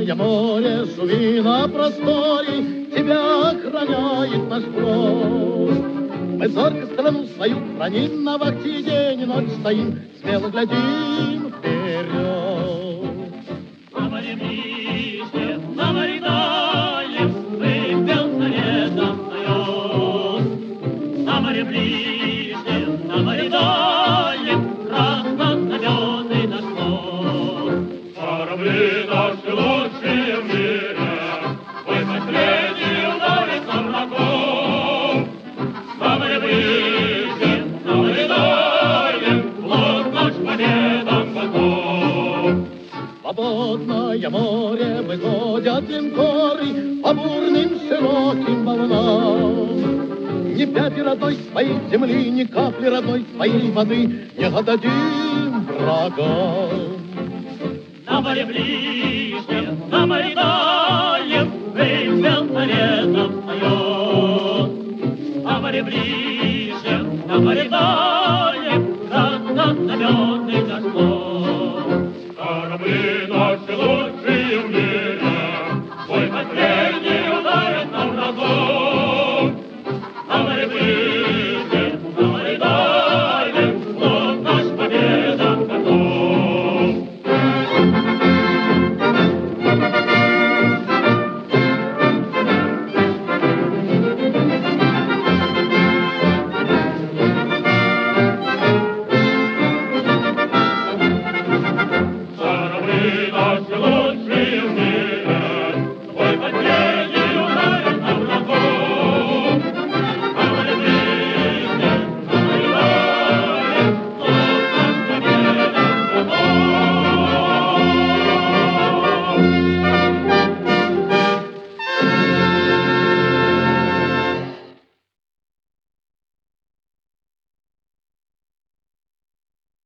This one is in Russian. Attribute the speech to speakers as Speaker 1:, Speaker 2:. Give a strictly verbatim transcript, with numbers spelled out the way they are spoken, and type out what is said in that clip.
Speaker 1: Свободное море, шуми на просторе, тебя охраняет наш флот. Мы зорко страну свою храним, на вахте день и ночь стоим, смело глядим вперед.
Speaker 2: На море ближнем, на море дальнем, выпел заветом встает. На море ближнем, на море дальнем, краснознаменный наш флот.
Speaker 3: Корабли наши лучшие в мире, вы последние ударятся врагов. На море ближнем, на море дальнем, флот наш победам готов.
Speaker 1: Свободное море выходят линкоры по бурным широким волнам. Ни пяти родной своей земли, ни капли родной своей воды не отдадим врагам.
Speaker 2: На море ближнем, на море дальнем, выпел заветом встает. На море ближнем, на море дальнем,